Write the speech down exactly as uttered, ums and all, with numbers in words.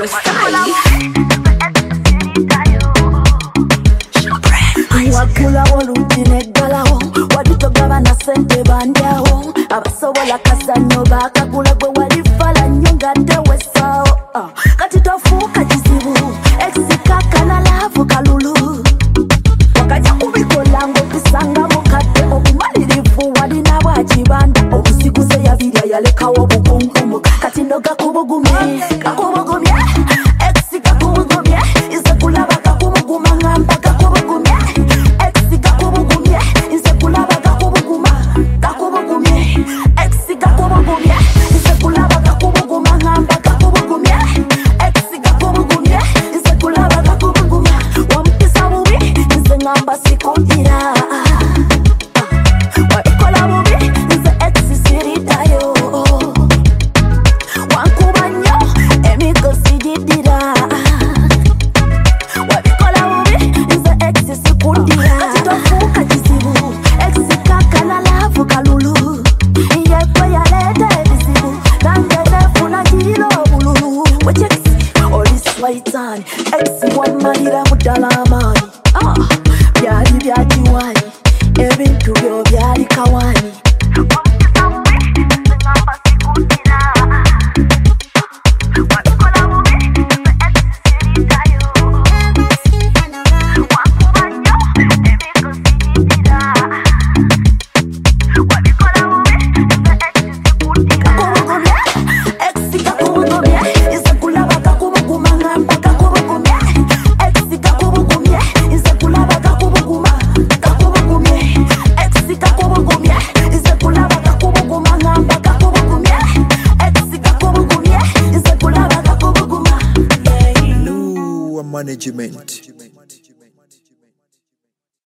style. Wakula olujine galaho waditogaba na sente bandyaho abasobola kazanyo bakagula gwe walifala nnyo ngadde wessaawo kati tofuuka kizibu ekisika na laavu kalulu wakajja kubikola ng'okusanga mukadde obumalirivu walina bwakibanda obusikuze yabirya yalekawo obukunkumu kati no gakubugumye gakubugumye ekisika kubugumye ize kulaba gakubuguma ngamba gakubugumye Ex one mahira mudalamani ah byali byajiwani ebintu byo byali kawani management.